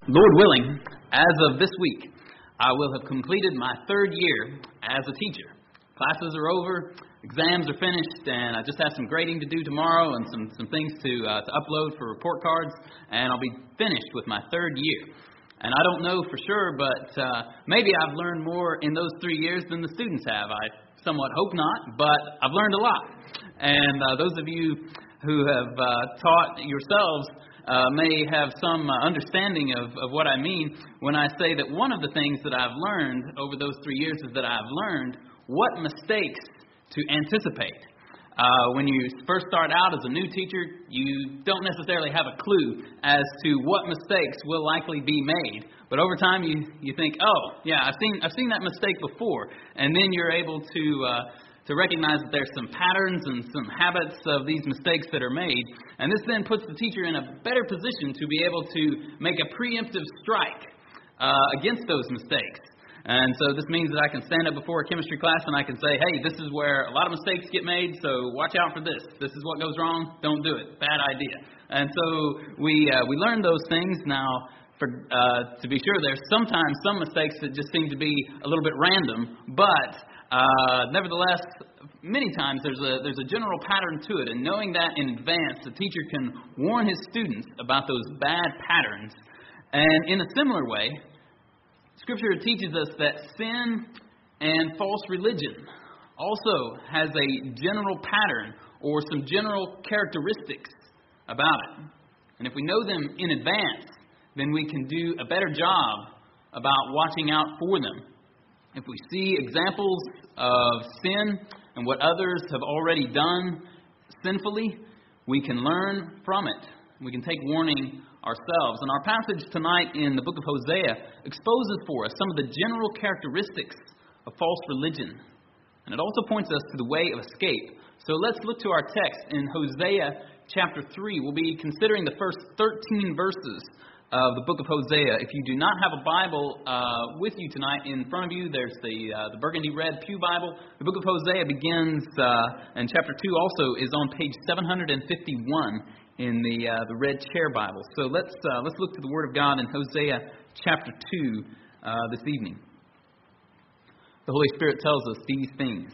Lord willing, as of this week, I will have completed my third year as a teacher. Classes are over, exams are finished, and I just have some grading to do tomorrow and some things to upload for report cards, and I'll be finished with my third year. And I don't know for sure, but maybe I've learned more in those 3 years than the students have. I somewhat hope not, but I've learned a lot. And those of you who have taught yourselves may have some understanding of what I mean when I say that one of the things that I've learned over those 3 years is that I've learned what mistakes to anticipate. When you first start out as a new teacher, you don't necessarily have a clue as to what mistakes will likely be made. But over time, you think, oh, yeah, I've seen that mistake before, and then you're able to recognize that there's some patterns and some habits of these mistakes that are made. And this then puts the teacher in a better position to be able to make a preemptive strike against those mistakes. And so this means that I can stand up before a chemistry class and I can say, hey, this is where a lot of mistakes get made, so watch out for this. This is what goes wrong. Don't do it. Bad idea. And so we learn those things. Now, to be sure, there's sometimes some mistakes that just seem to be a little bit random, but nevertheless, many times there's a general pattern to it, and knowing that in advance, the teacher can warn his students about those bad patterns. And in a similar way, Scripture teaches us that sin and false religion also has a general pattern or some general characteristics about it. And if we know them in advance, then we can do a better job about watching out for them. If we see examples of sin and what others have already done sinfully, we can learn from it. We can take warning ourselves. And our passage tonight in the book of Hosea exposes for us some of the general characteristics of false religion. And it also points us to the way of escape. So let's look to our text in Hosea chapter 3. We'll be considering the first 13 verses of the book of Hosea. If you do not have a Bible with you tonight, in front of you, there's the burgundy red pew Bible. The book of Hosea begins, and chapter 2 also is on page 751 in the red chair Bible. So let's look to the Word of God in Hosea chapter 2 this evening. The Holy Spirit tells us these things.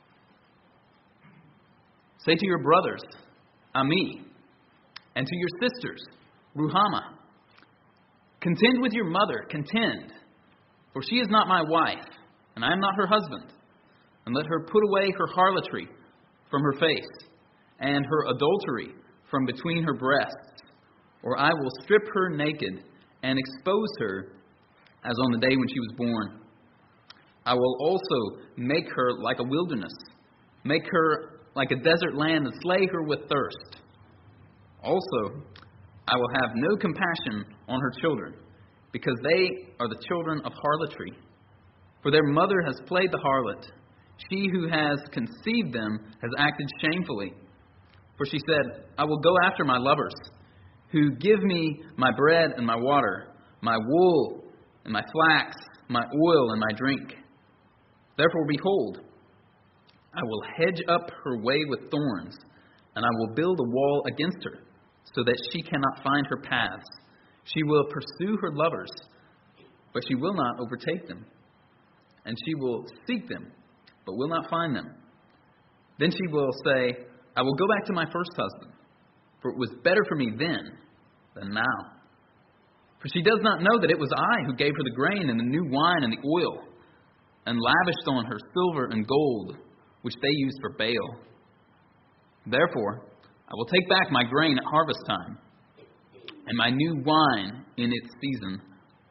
Say to your brothers, Ami, and to your sisters, Ruhamah. Contend with your mother, contend, for she is not my wife, and I am not her husband. And let her put away her harlotry from her face, and her adultery from between her breasts, or I will strip her naked and expose her as on the day when she was born. I will also make her like a wilderness, make her like a desert land, and slay her with thirst. Also, I will have no compassion on her children, because they are the children of harlotry. For their mother has played the harlot. She who has conceived them has acted shamefully. For she said, I will go after my lovers, who give me my bread and my water, my wool and my flax, my oil and my drink. Therefore, behold, I will hedge up her way with thorns, and I will build a wall against her, so that she cannot find her paths. She will pursue her lovers, but she will not overtake them. And she will seek them, but will not find them. Then she will say, I will go back to my first husband, for it was better for me then than now. For she does not know that it was I who gave her the grain and the new wine and the oil, and lavished on her silver and gold, which they used for Baal. Therefore, I will take back my grain at harvest time, and my new wine in its season.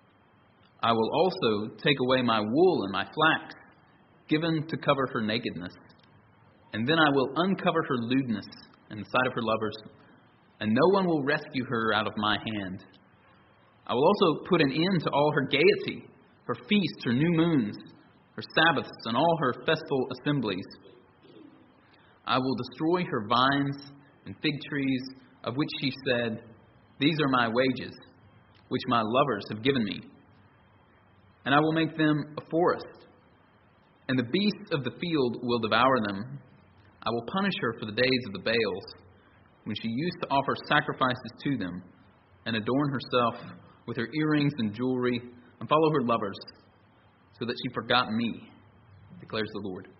I will also take away my wool and my flax, given to cover her nakedness. And then I will uncover her lewdness in the sight of her lovers, and no one will rescue her out of my hand. I will also put an end to all her gaiety, her feasts, her new moons, her Sabbaths, and all her festal assemblies. I will destroy her vines and fig trees, of which she said, These are my wages, which my lovers have given me. And I will make them a forest, and the beasts of the field will devour them. I will punish her for the days of the Baals, when she used to offer sacrifices to them, and adorn herself with her earrings and jewelry and follow her lovers, so that she forgot me, declares the Lord.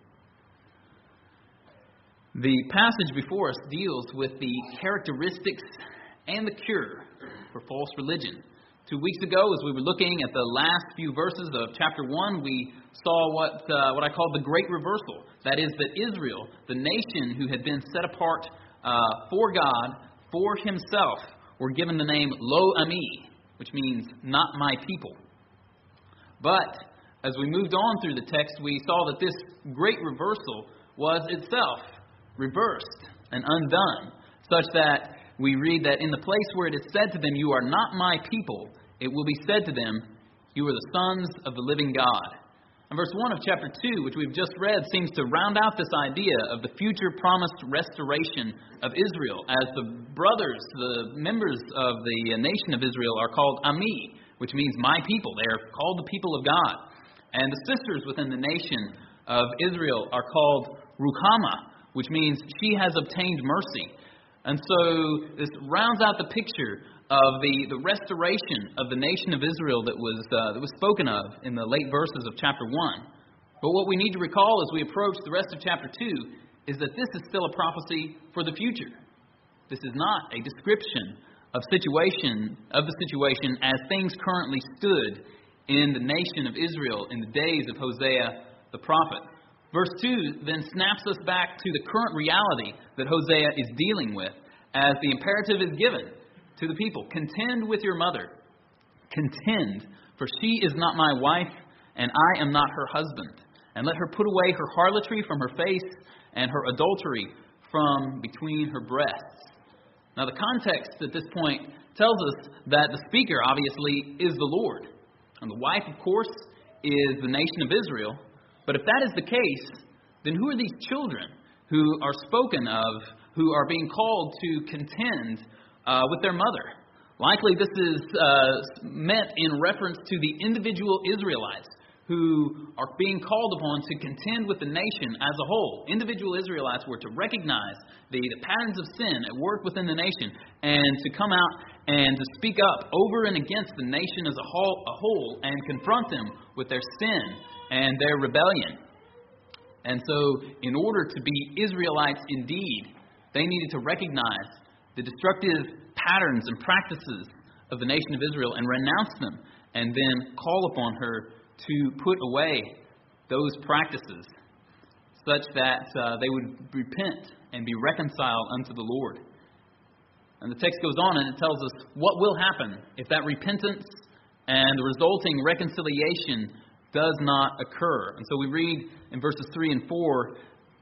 The passage before us deals with the characteristics and the cure for false religion. 2 weeks ago, as we were looking at the last few verses of chapter 1, we saw what I call the great reversal. That is, that Israel, the nation who had been set apart for God, for himself, were given the name Lo Ami, which means not my people. But as we moved on through the text, we saw that this great reversal was itself reversed and undone, such that we read that in the place where it is said to them, "You are not my people," it will be said to them, "You are the sons of the living God." And verse 1 of chapter 2, which we've just read, seems to round out this idea of the future promised restoration of Israel, as the brothers, the members of the nation of Israel, are called Ami, which means my people. They are called the people of God. And the sisters within the nation of Israel are called Ruhamah, which means she has obtained mercy. And so this rounds out the picture of the restoration of the nation of Israel that was spoken of in the late verses of chapter 1. But what we need to recall as we approach the rest of chapter 2 is that this is still a prophecy for the future. This is not a description of the situation as things currently stood in the nation of Israel in the days of Hosea the prophet. Verse 2 then snaps us back to the current reality that Hosea is dealing with as the imperative is given to the people. Contend with your mother. Contend, for she is not my wife, and I am not her husband. And let her put away her harlotry from her face, and her adultery from between her breasts. Now the context at this point tells us that the speaker, obviously, is the Lord. And the wife, of course, is the nation of Israel. But if that is the case, then who are these children who are spoken of, who are being called to contend with their mother? Likely this is meant in reference to the individual Israelites who are being called upon to contend with the nation as a whole. Individual Israelites were to recognize the patterns of sin at work within the nation and to come out and to speak up over and against the nation as a whole and confront them with their sin and their rebellion. And so, in order to be Israelites indeed, they needed to recognize the destructive patterns and practices of the nation of Israel and renounce them, and then call upon her to put away those practices such that they would repent and be reconciled unto the Lord. And the text goes on and it tells us what will happen if that repentance and the resulting reconciliation does not occur. And so we read in verses 3 and 4,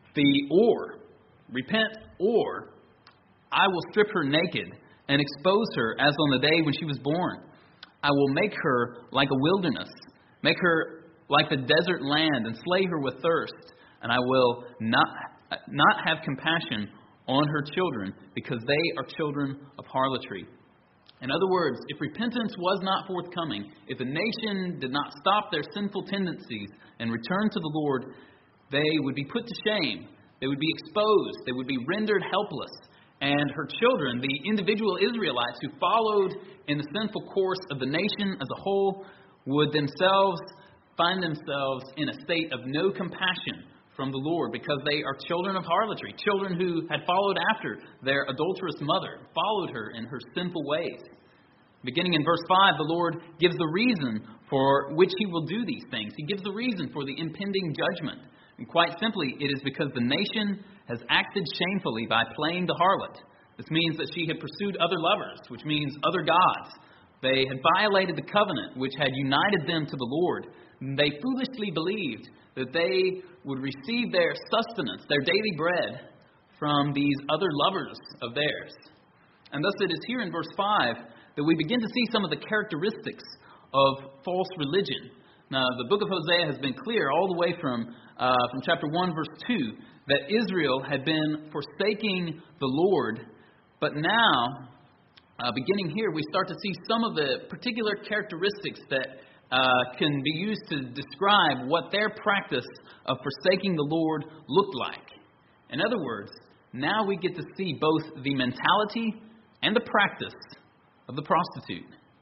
repent, or I will strip her naked and expose her as on the day when she was born. I will make her like a wilderness, make her like the desert land, and slay her with thirst. And I will not have compassion on her children, because they are children of harlotry. In other words, if repentance was not forthcoming, if the nation did not stop their sinful tendencies and return to the Lord, they would be put to shame. They would be exposed. They would be rendered helpless. And her children, the individual Israelites who followed in the sinful course of the nation as a whole, would themselves find themselves in a state of no compassion from the Lord, because they are children of harlotry, children who had followed after their adulterous mother, followed her in her sinful ways. Beginning in verse 5, the Lord gives the reason for which He will do these things. He gives the reason for the impending judgment. And quite simply, it is because the nation has acted shamefully by playing the harlot. This means that she had pursued other lovers, which means other gods. They had violated the covenant which had united them to the Lord. They foolishly believed that they would receive their sustenance, their daily bread, from these other lovers of theirs. And thus it is here in verse 5 that we begin to see some of the characteristics of false religion. Now, the book of Hosea has been clear all the way from chapter 1, verse 2, that Israel had been forsaking the Lord. But now, beginning here, we start to see some of the particular characteristics that can be used to describe what their practice of forsaking the Lord looked like. In other words, now we get to see both the mentality and the practice of the prostitute.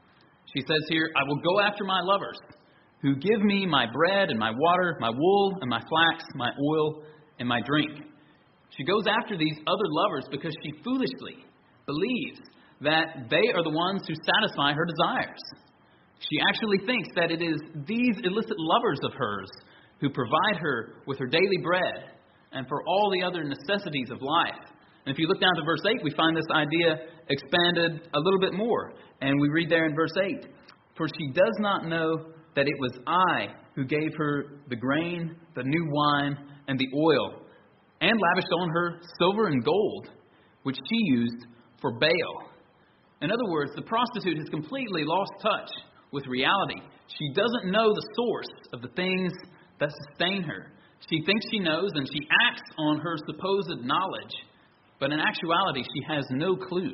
She says here, I will go after my lovers, who give me my bread and my water, my wool and my flax, my oil and my drink. She goes after these other lovers because she foolishly believes that they are the ones who satisfy her desires. She actually thinks that it is these illicit lovers of hers who provide her with her daily bread and for all the other necessities of life. And if you look down to verse 8, we find this idea expanded a little bit more. And we read there in verse 8, for she does not know that it was I who gave her the grain, the new wine, and the oil, and lavished on her silver and gold, which she used for Baal. In other words, the prostitute has completely lost touch with reality. She doesn't know the source of the things that sustain her. She thinks she knows, and she acts on her supposed knowledge, but in actuality, she has no clue.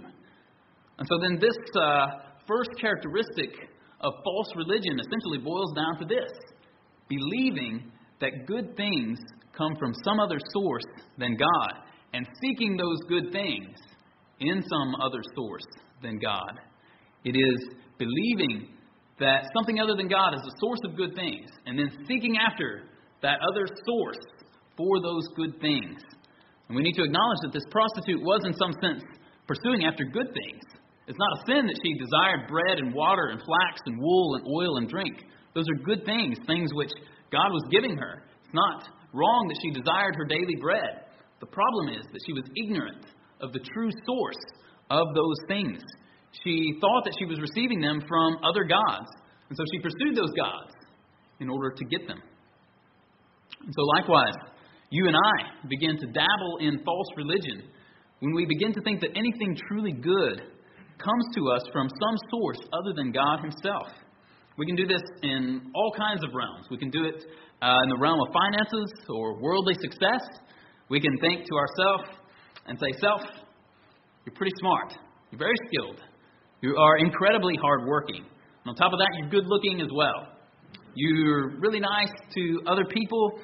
And so then this first characteristic of false religion essentially boils down to this: believing that good things come from some other source than God, and seeking those good things in some other source than God. It is believing that something other than God is the source of good things, and then seeking after that other source for those good things. And we need to acknowledge that this prostitute was in some sense pursuing after good things. It's not a sin that she desired bread and water and flax and wool and oil and drink. Those are good things, things which God was giving her. It's not wrong that she desired her daily bread. The problem is that she was ignorant of the true source of those things. She thought that she was receiving them from other gods, and so she pursued those gods in order to get them. And so likewise, you and I begin to dabble in false religion when we begin to think that anything truly good comes to us from some source other than God Himself. We can do this in all kinds of realms. We can do it in the realm of finances or worldly success. We can think to ourselves and say, self, you're pretty smart. You're very skilled. You are incredibly hardworking. And on top of that, you're good looking as well. You're really nice to other people,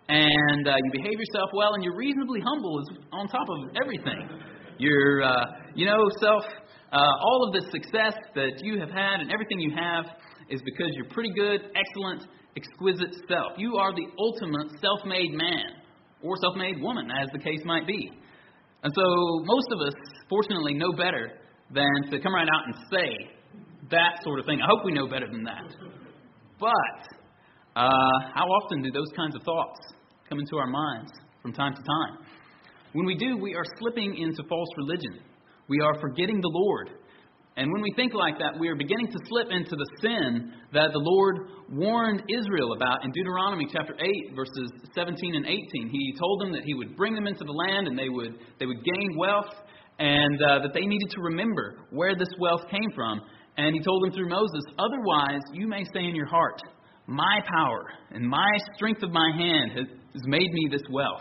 and you behave yourself well, and you're reasonably humble on top of everything. You're, self, all of the success that you have had and everything you have is because you're pretty good, excellent, exquisite self. You are the ultimate self-made man or self-made woman, as the case might be. And so most of us, fortunately, know better than to come right out and say that sort of thing. I hope we know better than that. But how often do those kinds of thoughts come into our minds from time to time? When we do, we are slipping into false religion. We are forgetting the Lord. And when we think like that, we are beginning to slip into the sin that the Lord warned Israel about in Deuteronomy chapter 8, verses 17 and 18. He told them that He would bring them into the land and they would gain wealth, and that they needed to remember where this wealth came from. And He told them through Moses, otherwise you may say in your heart, my power and my strength of my hand has made me this wealth.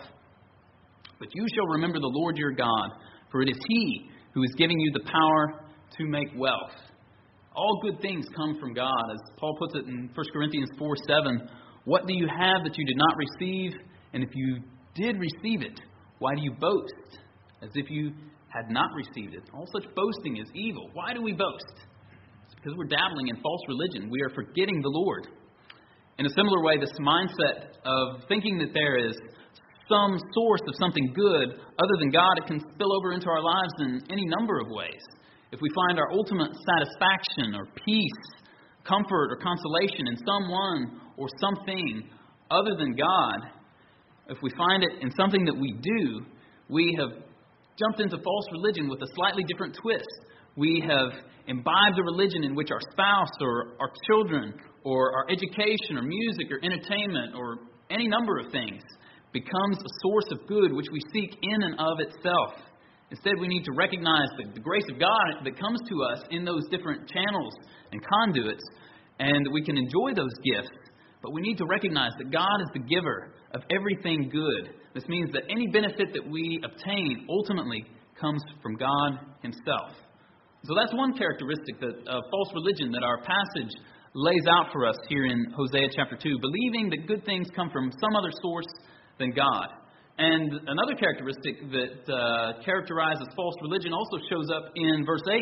But you shall remember the Lord your God, for it is He who is giving you the power to make wealth. All good things come from God. As Paul puts it in 1 Corinthians 4:7, what do you have that you did not receive? And if you did receive it, why do you boast as if you had not received it? All such boasting is evil. Why do we boast? It's because we're dabbling in false religion. We are forgetting the Lord. In a similar way, this mindset of thinking that there is some source of something good other than God, it can spill over into our lives in any number of ways. If we find our ultimate satisfaction or peace, comfort or consolation in someone or something other than God, if we find it in something that we do, we have jumped into false religion with a slightly different twist. We have imbibed a religion in which our spouse or our children or our education or music or entertainment or any number of things becomes a source of good which we seek in and of itself. Instead, we need to recognize the grace of God that comes to us in those different channels and conduits, and we can enjoy those gifts. But we need to recognize that God is the giver of everything good. This means that any benefit that we obtain ultimately comes from God Himself. So that's one characteristic of false religion that our passage lays out for us here in Hosea chapter 2, believing that good things come from some other source than God. And another characteristic that characterizes false religion also shows up in verse 8,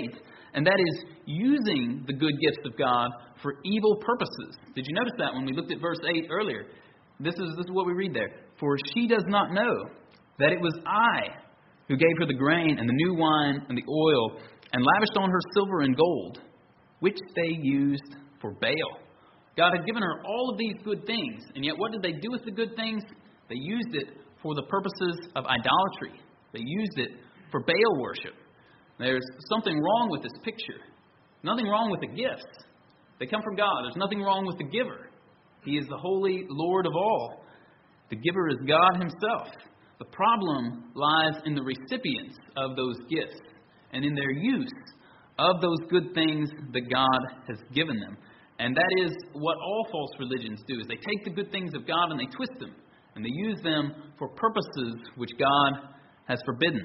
and that is using the good gifts of God for evil purposes. Did you notice that when we looked at verse 8 earlier? This is what we read there. For she does not know that it was I who gave her the grain and the new wine and the oil, and lavished on her silver and gold, which they used for Baal. God had given her all of these good things, and yet what did they do with the good things? They used it for the purposes of idolatry. They used it for Baal worship. There's something wrong with this picture. Nothing wrong with the gifts. They come from God. There's nothing wrong with the giver. He is the holy Lord of all. The giver is God himself. The problem lies in the recipients of those gifts and in their use of those good things that God has given them. And that is what all false religions do, is they take the good things of God and they twist them. And they use them for purposes which God has forbidden.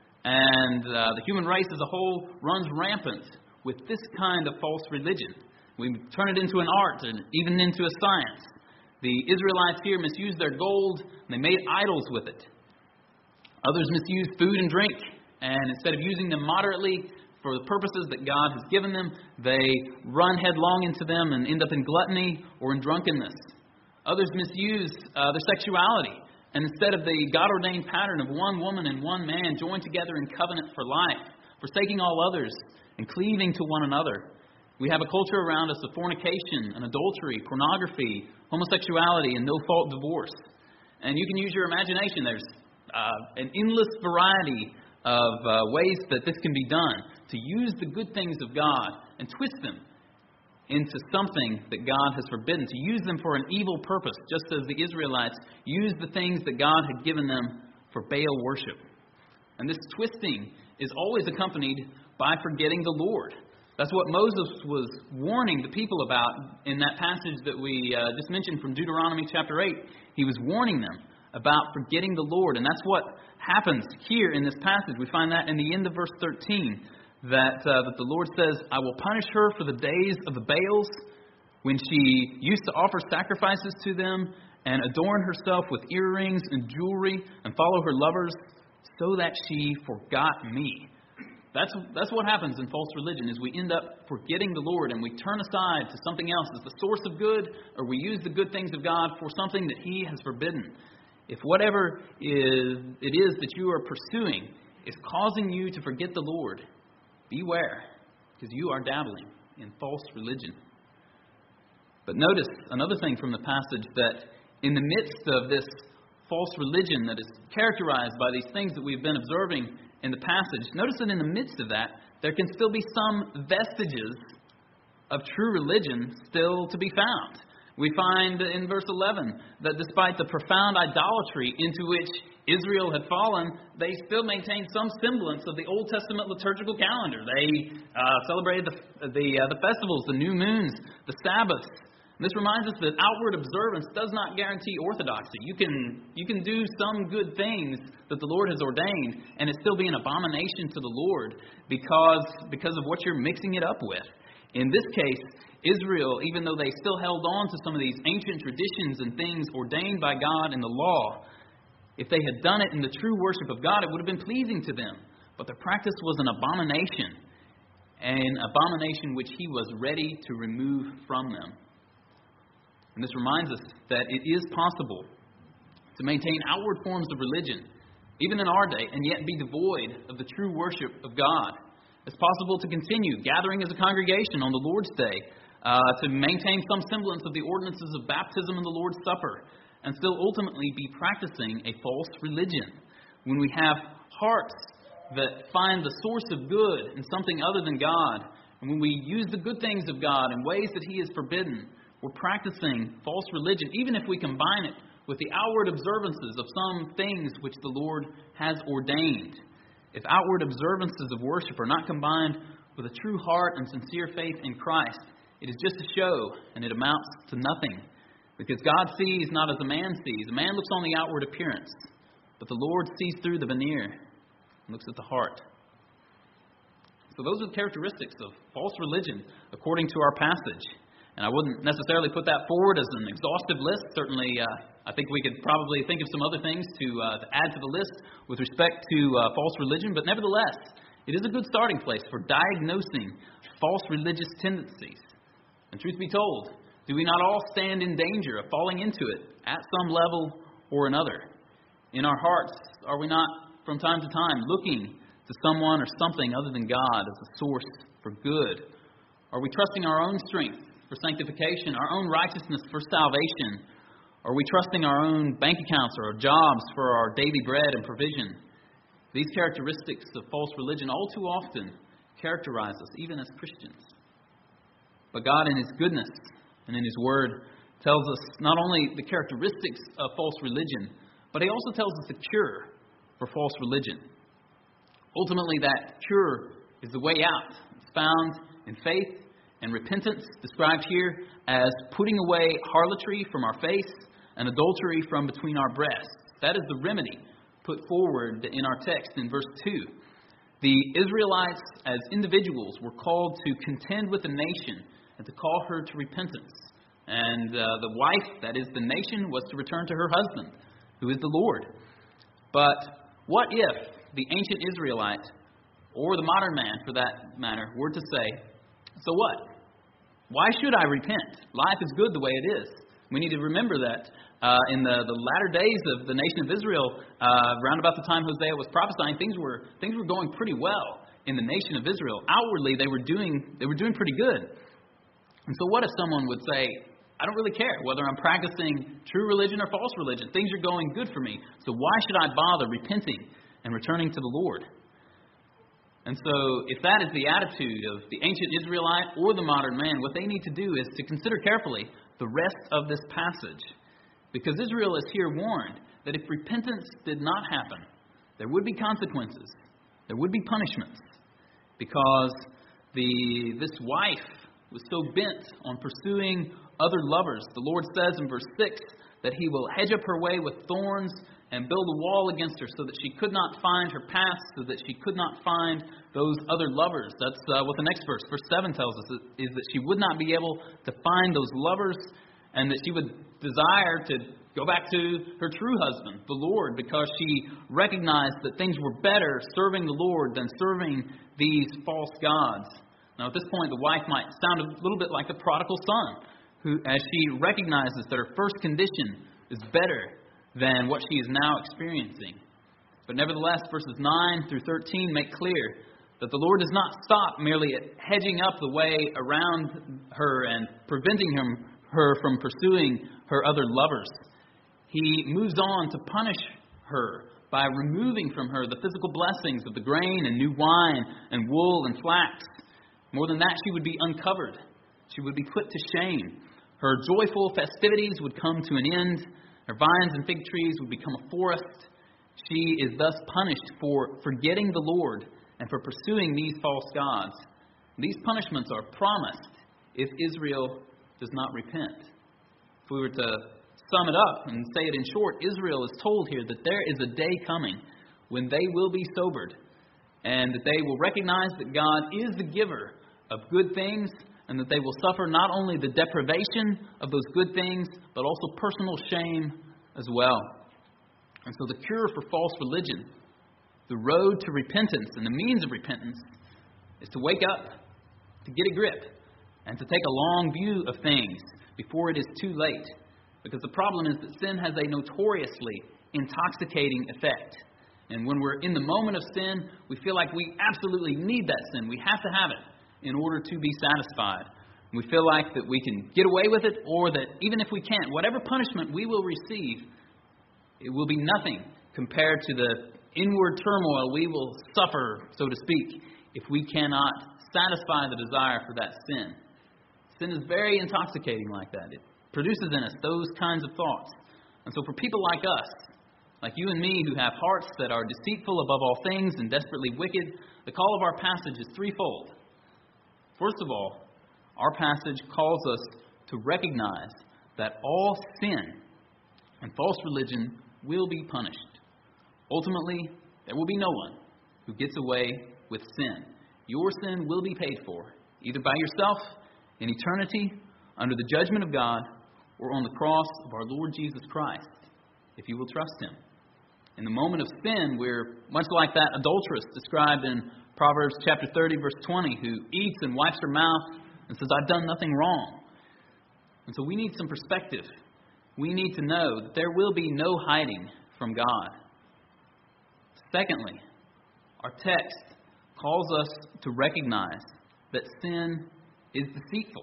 And the human race as a whole runs rampant with this kind of false religion. We turn it into an art and even into a science. The Israelites here misused their gold, and they made idols with it. Others misuse food and drink, and instead of using them moderately for the purposes that God has given them, they run headlong into them and end up in gluttony or in drunkenness. Others misuse their sexuality, and instead of the God-ordained pattern of one woman and one man joined together in covenant for life, forsaking all others and cleaving to one another, we have a culture around us of fornication and adultery, pornography, homosexuality, and no-fault divorce. And you can use your imagination. There's an endless variety of ways that this can be done, to use the good things of God and twist them into something that God has forbidden, to use them for an evil purpose, just as the Israelites used the things that God had given them for Baal worship. And this twisting is always accompanied by forgetting the Lord. That's what Moses was warning the people about in that passage that we just mentioned from Deuteronomy chapter 8. He was warning them about forgetting the Lord. And that's what happens here in this passage. We find that in the end of verse 13, that the Lord says, I will punish her for the days of the Baals, when she used to offer sacrifices to them and adorn herself with earrings and jewelry and follow her lovers, so that she forgot me. That's what happens in false religion, is we end up forgetting the Lord and we turn aside to something else as the source of good, or we use the good things of God for something that He has forbidden. If whatever it is that you are pursuing is causing you to forget the Lord, beware, because you are dabbling in false religion. But notice another thing from the passage, that in the midst of this false religion that is characterized by these things that we've been observing in the passage, notice that in the midst of that, there can still be some vestiges of true religion still to be found. We find in verse 11 that despite the profound idolatry into which Israel had fallen, they still maintained some semblance of the Old Testament liturgical calendar. They celebrated the festivals, the new moons, the Sabbaths. And this reminds us that outward observance does not guarantee orthodoxy. You can do some good things that the Lord has ordained, and it still be an abomination to the Lord because of what you're mixing it up with. In this case, Israel, even though they still held on to some of these ancient traditions and things ordained by God in the law, if they had done it in the true worship of God, it would have been pleasing to them. But their practice was an abomination which He was ready to remove from them. And this reminds us that it is possible to maintain outward forms of religion, even in our day, and yet be devoid of the true worship of God. It's possible to continue gathering as a congregation on the Lord's Day, to maintain some semblance of the ordinances of baptism and the Lord's Supper, and still ultimately be practicing a false religion. When we have hearts that find the source of good in something other than God, and when we use the good things of God in ways that He has forbidden, we're practicing false religion, even if we combine it with the outward observances of some things which the Lord has ordained. If outward observances of worship are not combined with a true heart and sincere faith in Christ, it is just a show, and it amounts to nothing. Because God sees not as a man sees. A man looks on the outward appearance, but the Lord sees through the veneer and looks at the heart. So those are the characteristics of false religion according to our passage. And I wouldn't necessarily put that forward as an exhaustive list. Certainly, I think we could probably think of some other things to add to the list with respect to false religion. But nevertheless, it is a good starting place for diagnosing false religious tendencies. And truth be told, do we not all stand in danger of falling into it at some level or another? In our hearts, are we not from time to time looking to someone or something other than God as a source for good? Are we trusting our own strength for sanctification, our own righteousness for salvation? Are we trusting our own bank accounts or our jobs for our daily bread and provision? These characteristics of false religion all too often characterize us, even as Christians. But God, in His goodness and in His Word, tells us not only the characteristics of false religion, but He also tells us the cure for false religion. Ultimately, that cure is the way out. It's found in faith and repentance, described here as putting away harlotry from our face and adultery from between our breasts. That is the remedy put forward in our text in verse 2. The Israelites, as individuals, were called to contend with the nation and to call her to repentance. And the wife, that is the nation, was to return to her husband, who is the Lord. But what if the ancient Israelite, or the modern man for that matter, were to say, so what? Why should I repent? Life is good the way it is. We need to remember that in the latter days of the nation of Israel, around about the time Hosea was prophesying, things were going pretty well in the nation of Israel. Outwardly, they were doing pretty good. And so what if someone would say, I don't really care whether I'm practicing true religion or false religion. Things are going good for me. So why should I bother repenting and returning to the Lord? And so if that is the attitude of the ancient Israelite or the modern man, what they need to do is to consider carefully the rest of this passage. Because Israel is here warned that if repentance did not happen, there would be consequences. There would be punishments. Because this wife was so bent on pursuing other lovers. The Lord says in verse 6 that He will hedge up her way with thorns and build a wall against her so that she could not find her path, so that she could not find those other lovers. That's what the next verse 7 tells us, is that she would not be able to find those lovers, and that she would desire to go back to her true husband, the Lord, because she recognized that things were better serving the Lord than serving these false gods. Now, at this point, the wife might sound a little bit like the prodigal son, who, as she recognizes that her first condition is better than what she is now experiencing. But nevertheless, verses 9 through 13 make clear that the Lord does not stop merely at hedging up the way around her and preventing her from pursuing her other lovers. He moves on to punish her by removing from her the physical blessings of the grain and new wine and wool and flax. More than that, she would be uncovered. She would be put to shame. Her joyful festivities would come to an end. Her vines and fig trees would become a forest. She is thus punished for forgetting the Lord and for pursuing these false gods. These punishments are promised if Israel does not repent. If we were to sum it up and say it in short, Israel is told here that there is a day coming when they will be sobered and that they will recognize that God is the giver of good things, and that they will suffer not only the deprivation of those good things, but also personal shame as well. And so the cure for false religion, the road to repentance and the means of repentance, is to wake up, to get a grip, and to take a long view of things before it is too late. Because the problem is that sin has a notoriously intoxicating effect. And when we're in the moment of sin, we feel like we absolutely need that sin. We have to have it in order to be satisfied. We feel like that we can get away with it, or that even if we can't, whatever punishment we will receive, it will be nothing compared to the inward turmoil we will suffer, so to speak, if we cannot satisfy the desire for that sin. Sin is very intoxicating like that. It produces in us those kinds of thoughts. And so for people like us, like you and me, who have hearts that are deceitful above all things and desperately wicked, the call of our passage is threefold. First of all, our passage calls us to recognize that all sin and false religion will be punished. Ultimately, there will be no one who gets away with sin. Your sin will be paid for, either by yourself in eternity under the judgment of God, or on the cross of our Lord Jesus Christ, if you will trust Him. In the moment of sin, we're much like that adulteress described in Proverbs chapter 30, verse 20, who eats and wipes her mouth and says, I've done nothing wrong. And so we need some perspective. We need to know that there will be no hiding from God. Secondly, our text calls us to recognize that sin is deceitful.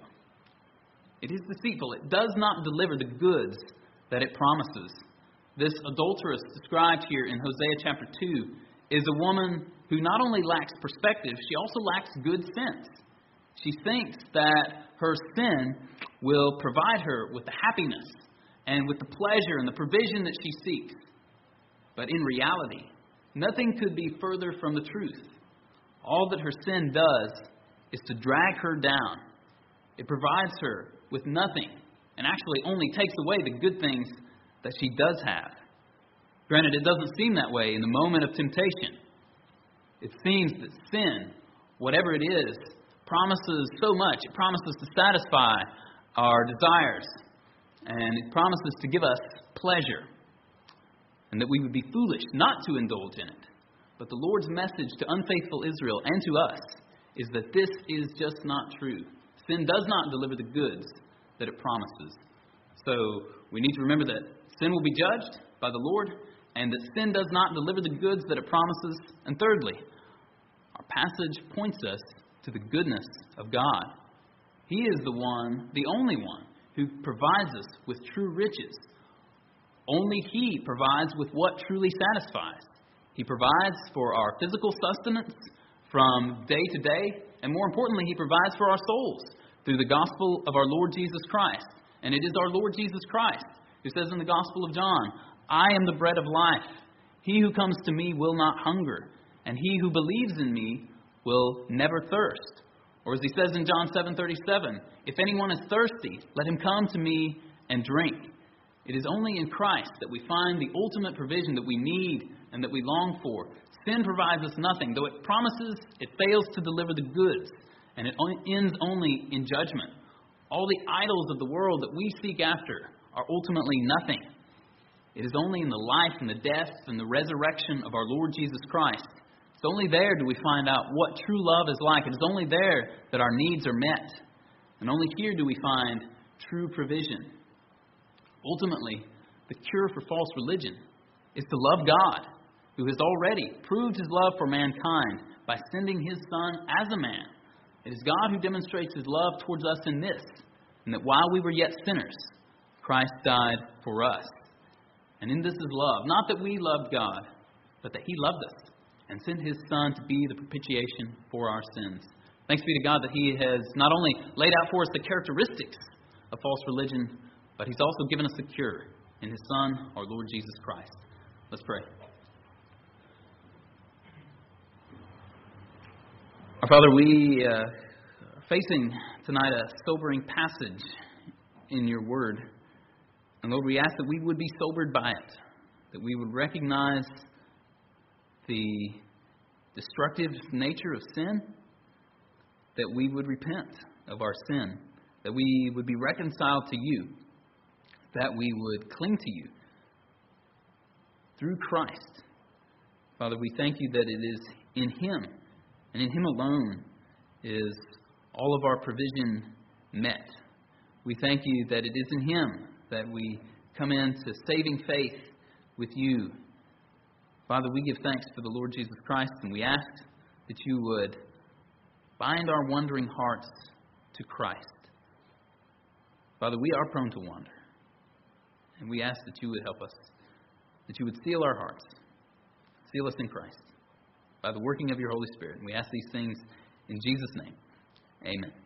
It is deceitful. It does not deliver the goods that it promises. This adulteress described here in Hosea chapter 2 is a woman who not only lacks perspective, she also lacks good sense. She thinks that her sin will provide her with the happiness and with the pleasure and the provision that she seeks. But in reality, nothing could be further from the truth. All that her sin does is to drag her down. It provides her with nothing and actually only takes away the good things that she does have. Granted, it doesn't seem that way in the moment of temptation. It seems that sin, whatever it is, promises so much. It promises to satisfy our desires, and it promises to give us pleasure, and that we would be foolish not to indulge in it. But the Lord's message to unfaithful Israel and to us is that this is just not true. Sin does not deliver the goods that it promises. So we need to remember that sin will be judged by the Lord, and that sin does not deliver the goods that it promises. And thirdly, our passage points us to the goodness of God. He is the one, the only one, who provides us with true riches. Only He provides with what truly satisfies. He provides for our physical sustenance from day to day, and more importantly, He provides for our souls through the gospel of our Lord Jesus Christ. And it is our Lord Jesus Christ who says in the Gospel of John, I am the bread of life. He who comes to me will not hunger, and he who believes in me will never thirst. Or as he says in John 7:37, if anyone is thirsty, let him come to me and drink. It is only in Christ that we find the ultimate provision that we need and that we long for. Sin provides us nothing. Though it promises, it fails to deliver the goods, and it ends only in judgment. All the idols of the world that we seek after are ultimately nothing. It is only in the life and the death and the resurrection of our Lord Jesus Christ. It's only there do we find out what true love is like. It is only there that our needs are met. And only here do we find true provision. Ultimately, the cure for false religion is to love God, who has already proved His love for mankind by sending His Son as a man. It is God who demonstrates His love towards us in this, and that while we were yet sinners, Christ died for us. And in this is love. Not that we loved God, but that He loved us and sent His Son to be the propitiation for our sins. Thanks be to God that He has not only laid out for us the characteristics of false religion, but He's also given us the cure in His Son, our Lord Jesus Christ. Let's pray. Our Father, we are facing tonight a sobering passage in Your Word. And Lord, we ask that we would be sobered by it, that we would recognize the destructive nature of sin, that we would repent of our sin, that we would be reconciled to You, that we would cling to You through Christ. Father, we thank You that it is in Him, and in Him alone, is all of our provision met. We thank You that it is in Him that we come into saving faith with You. Father, we give thanks for the Lord Jesus Christ, and we ask that You would bind our wandering hearts to Christ. Father, we are prone to wander, and we ask that You would help us, that You would seal our hearts, seal us in Christ by the working of Your Holy Spirit. And we ask these things in Jesus' name. Amen.